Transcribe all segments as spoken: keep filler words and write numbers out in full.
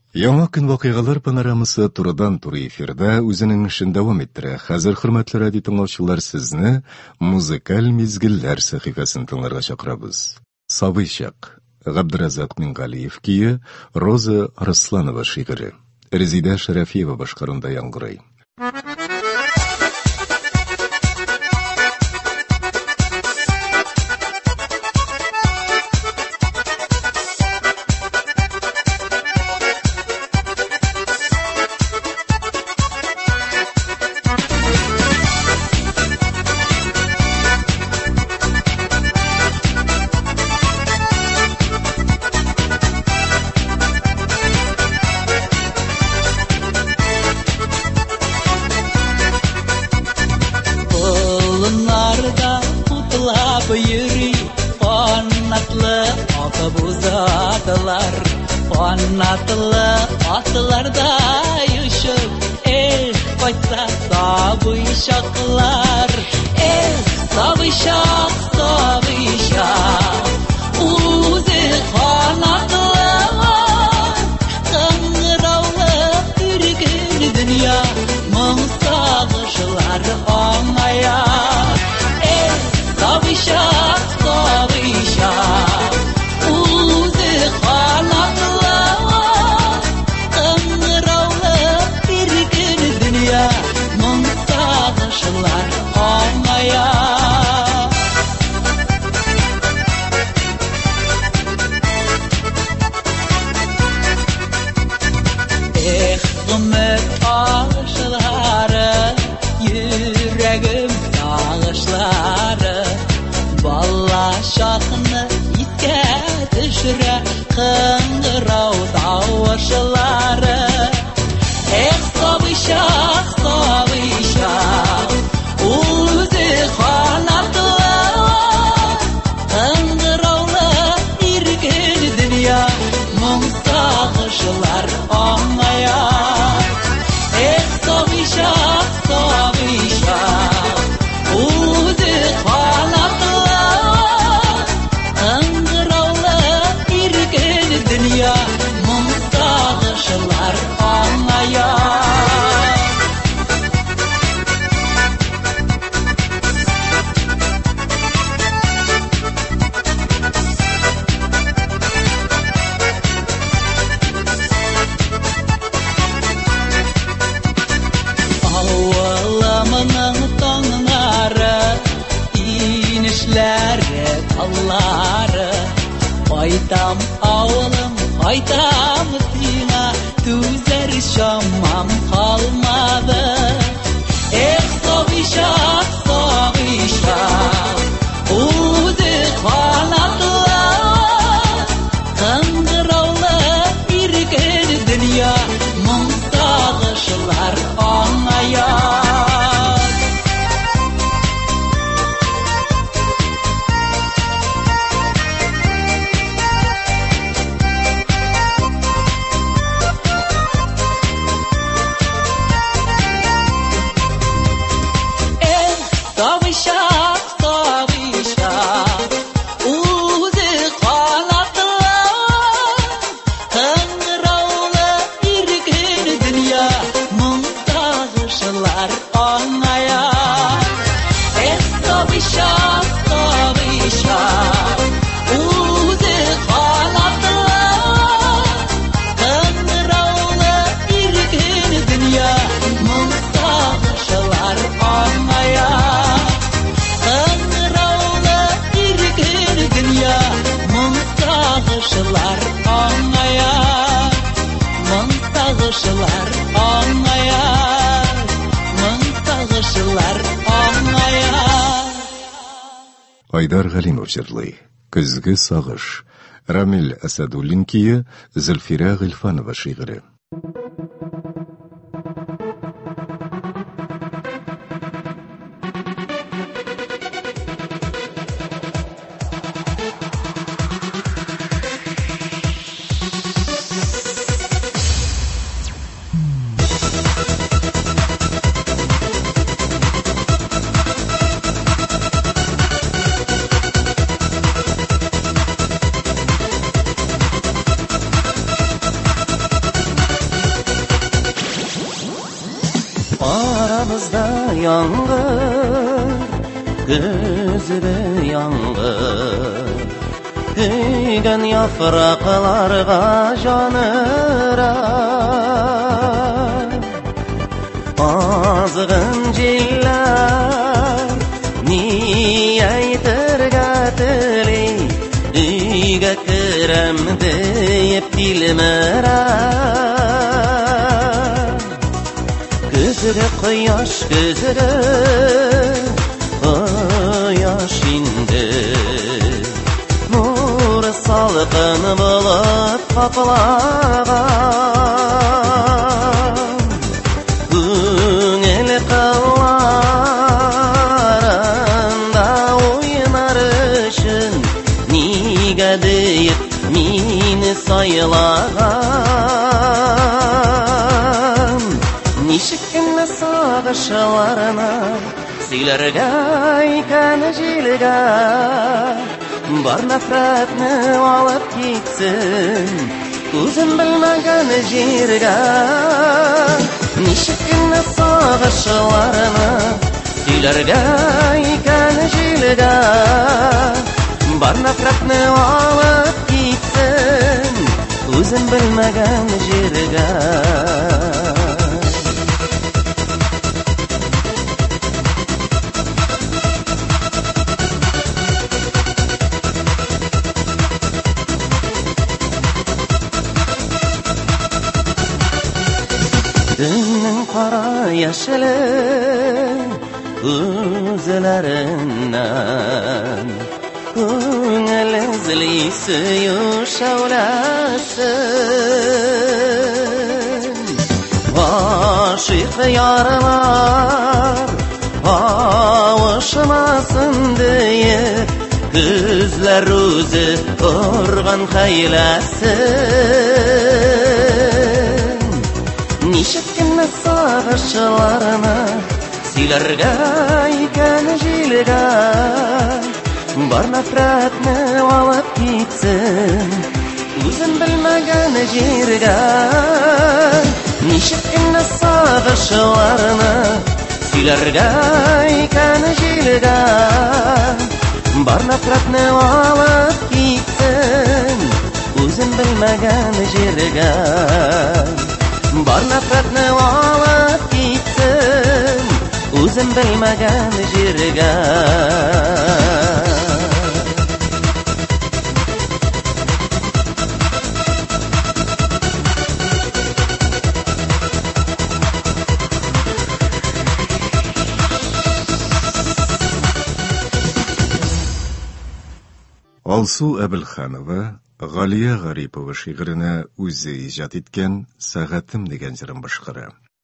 Яңа көн вакыйгалар панорамасы турыдан-туры эфирда үзенең эшен дәвам иттерә. Хәзер, хөрмәтле радио тыңлаучылар, сезне музыкаль мизгелләр сәхифәсен тыңларга чакырабыз. Сабый чак. Габдразак Мингалиев кие, Роза Арсланова шигыре. Резида Шарафиева башкарында яңгырый. Anlatlı atlarda yaşıp el koysa savışaklar el savışak savışak uzi kanatlar kangıravlı ürgün dünya mınsağışlar anaya el savışak savışak uzi kanatlar Şahını iske düşüre kıngırav davaşıları Eh savışak savışak uzi kanatlar kıngıravlı irgin dünya mınsağışılar anlaya Eh savışak savışak uzi kanatlar dünya mınsağışılar anlaya Avvalamının tonları inişleri talları Aytam avlım, aytam sina, tüzer şamam kalmadı. Eh savışak, savışak, uzi kanatlar, kıngıravlı irgin dünya, mınsağışlar anlayar. Айдар Галимов җырлый. Көзге сагыш. Рамил Асадуллин кие, Зөлфирә Гыйльфанова шигыре. Aramızda yangın, gözübe yangın, Kuygan yapraklarga janırar. Azgın jiller ni aytırga tili, Uyga kiram deyip bilmerar. Gözüre quyosh, gözüre quyosh indi, Nuri salqin bo'lib qoplagan. Ko'ngil qillarında o'yinar uchun Nega deyib meni saylagan. Nishikni sog'ishlarini Siylarga ekan jilga, Bar nafratni olib ketsin o'zim bilmagan yerga. Nishikni sog'ishlarini Siylarga ekan jilga, Bar nafratni olib ketsin o'zim bilmagan yerga. Dünün qara yaşılı gözlerinden, Ko'ngil izli suyuş avlasın. Aşık yarlar avuşmasın diye, Gözler o'zi urg'an haylasın. Nishikni sog'ishlarini Siylarga ekan jilga, Bar nafratni olib ketsin o'zim bilmagan yerga. Nishikni sog'ishlarini Siylarga ekan jilga, Bar nafratni olib ketsin o'zim bilmagan yerga. Bar nafratni olib ketsin o'zim bilmagan yerga. Алсу Әбілханова Ғалия Ғарипова шиғырына өзі ижад еткен «Сағатым» деген жырын башқара.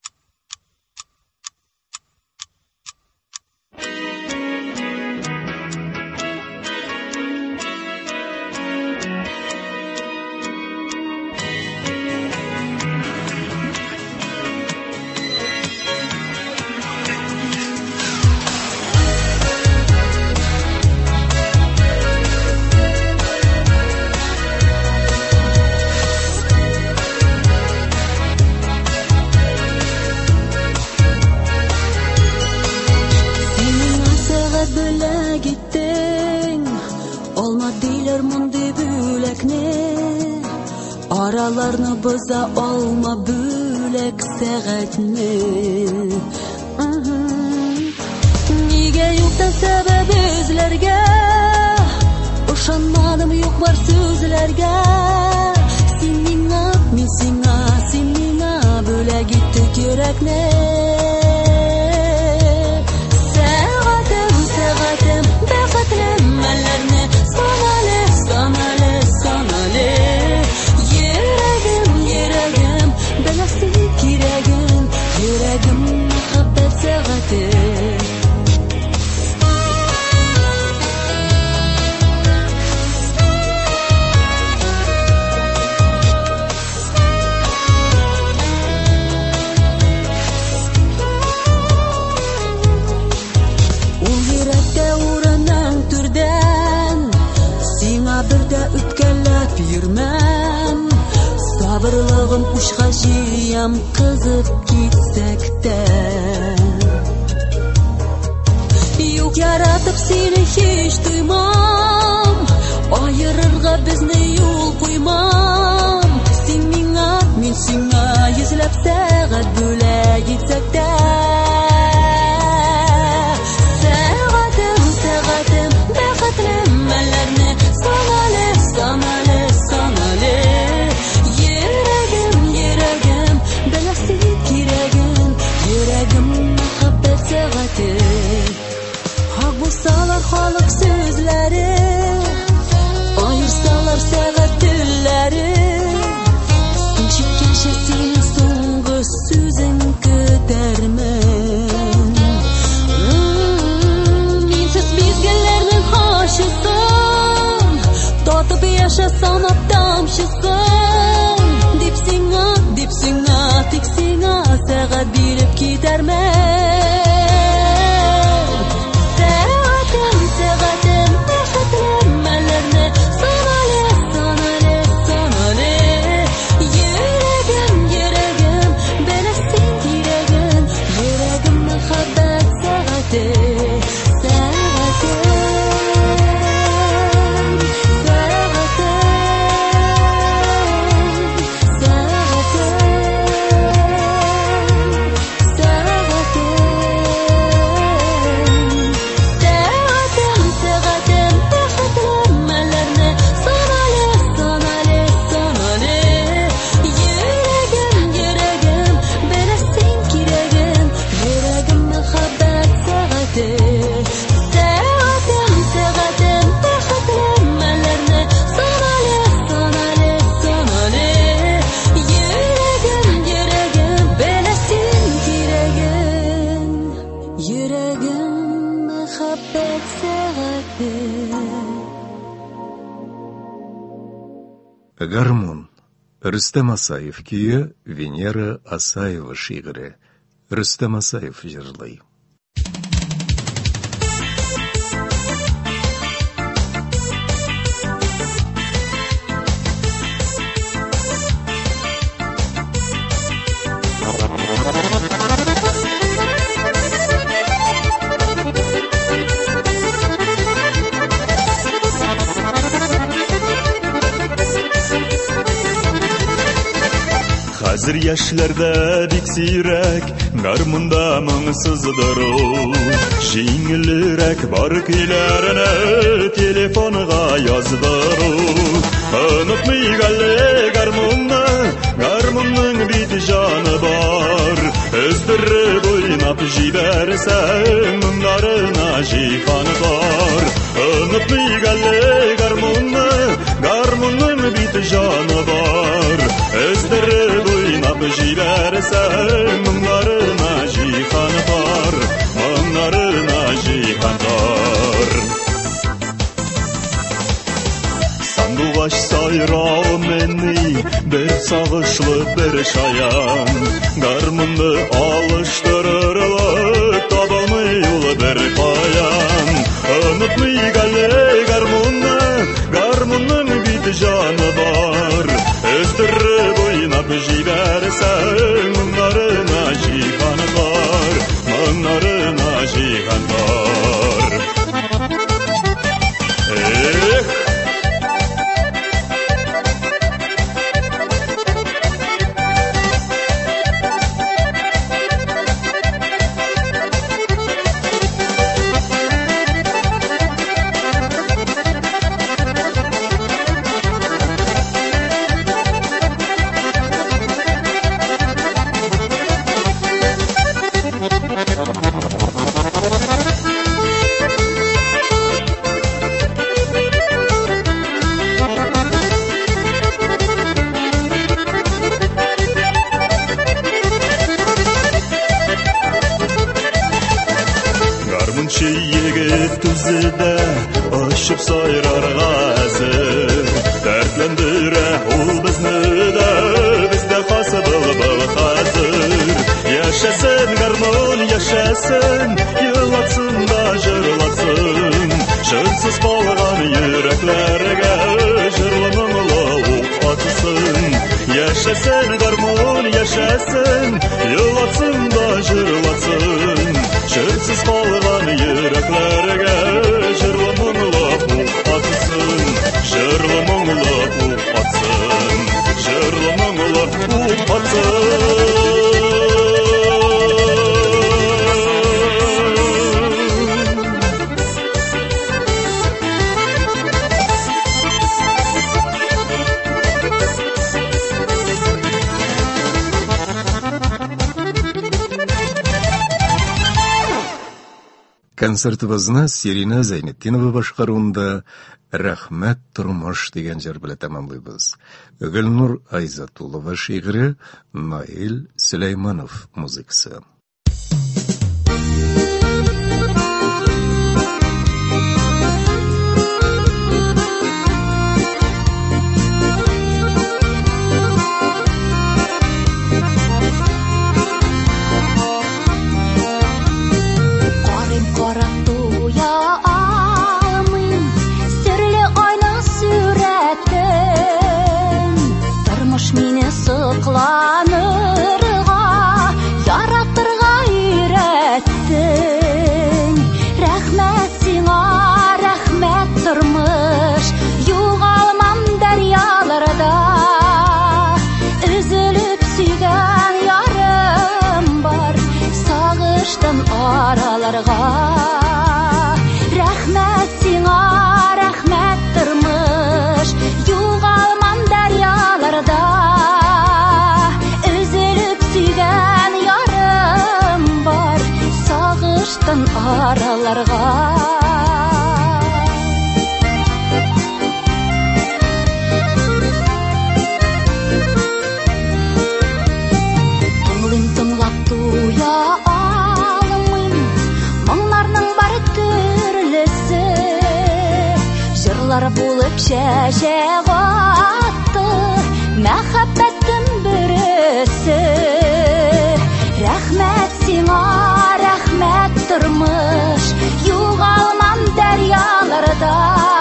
Aralarını boza olma bölek saatni. Nega yo'qdan sabab o'zlarga, O'shanmadim yo'q bor so'zlarga. Sen menga, men senga, sen menga bo'lak etdik yurakni. Sa'atim, sa'atim, baqatli mallarni sanali, sanali, sanali. Bilasi kiragim, yuragim muhabbat sag'ati. Сабырлығым ұшқа жиям қызып кетсек те. Юк яратып сені хеш туймам, айырырға бізні юл қоймам. Сен миңа, мен сиңа езіліп сәғат бөлә етсек те. Сәғатым, сәғатым, бәқітлі мәләрні саналы, саналы, саналы. Ерегім, ерегім, біләсін керегін, ерегім махаббет сәғаты. Хақ болсалар халық сөзләре, айырсалар сәғат түлләре. Сен шеккенше сенің соңғы сөзін көтермен. Менсіз мезгіллердің хашысын, татып яша санап тамшысын. Деп сиңа, деп сиңа, тек сиңа сәғат биліп кетермен. Гармон. Рүстем Асаев күйі, Венера Асаева шиғыры. Рүстем Асаев жырлай. Hazır yaşlarda bik sirek, garmında mıngsızdır o. Жеңілірек бар күйлеріне телефонға yazdır o. Unutmay gəlі гармонны, гармонның бит жаны бар. Өздіріп ойнап жіберсең, мұңдарына жихан бар. Unutmay gəlі гармонны, гармонның бит жаны бар. Өздіріп ойнап жіберсең, мұңдарына жихан бар. Мұңдарына жихан бар. Сандуғаш сайрау мені, бір сағышлы бір шаян. Гармонды алыштырырлық, табылмай ұлы бір қаян. Unutmay gəlі гармонны, гармонның бит жаны бар. Өздіріп ойнап жіберсең, мұңдарына жихан бар. Мұңдарына жихан бар. Эх! Түзіде ұшып сайрарға әзір. Дәртлендірі ол бізні де, бізде қасы бұл-бұл қазір. Яшасын гармон, яшасын, йылатсын да жырлатсын. Жырсыз болған yüreklерге жырлы мұңлы оқ атсын. Yaşasın garmon yaşasın, yılatsın da jırlatsın. Jırsız kalgan yüreklerge jırlı muңlap uh atsın. Jırlı muңlap uh atsın. Jırlı muңlap uh atsın. Концертыбызны Сирина Зайнетдинова башкаруында «Рәхмәт тормыш» дигән җыр белән тәмамлыйбыз. Гөлнур Айзатулова шигыре, Наил Сөләйманов музыкасы. Сыкланырга, яратырга өйрәттең. Рәхмәт сиңа, рәхмәт тормыш, югалмам дәрьяларда. Üzülüp сөйгән ярым бар, сагыштым араларга. Рәхмәт сиңа, рәхмәт тормыш, югалмам дәрьяларда. Aralarga Тыңлыйм тыңлап туя алмыйм, моңларның бары төрлесе. Җырлар булып чәчәк атты, мәхәббәтем бересе. Рәхмәт сиңа, рәхмәт тормыш, югалмам дәрьяларда.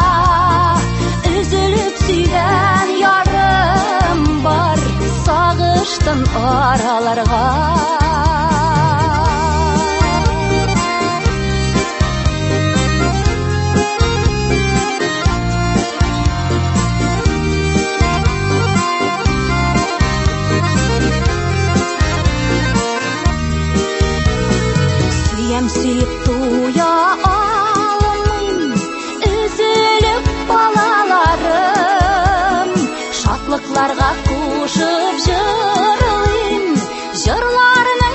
Üzülüp сөйгән ярым бар, сагыштым араларга. Сөйіп туя алмыйм, üzülüp балаларым. Шатлыкларга кушып җырлыйм, җырларның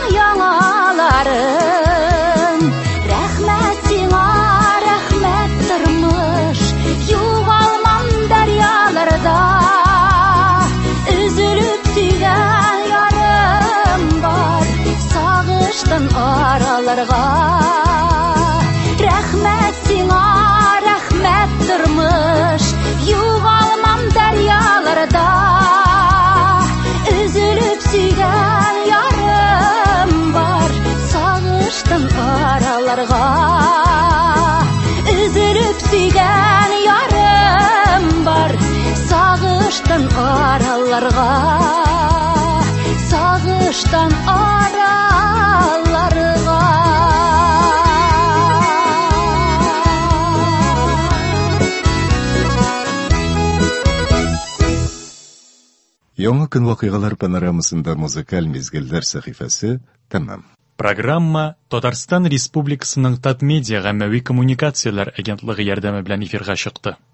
яңаларын. Рәхмәт сиңа, рәхмәт тормыш, югалмам дәрьяларда. Üzülüp сөйгән ярым бар, сагыштым араларга. Рәхмәт сиңа, рәхмәт тормыш, югалмам дәрьяларда. Üzülüp сөйгән ярым бар, сагыштым араларга. Üzülüp сөйгән ярым бар, сагыштым араларга. Сагыштым араларга. Яңа көн вакыйгалар панорамасында музыкаль мизгелләр сәхифәсе тәмам. Программа Татарстан Республикасының Татмедиа гаммәви коммуникацияләр агентлыгы ярдәме белән эфирга чыкты.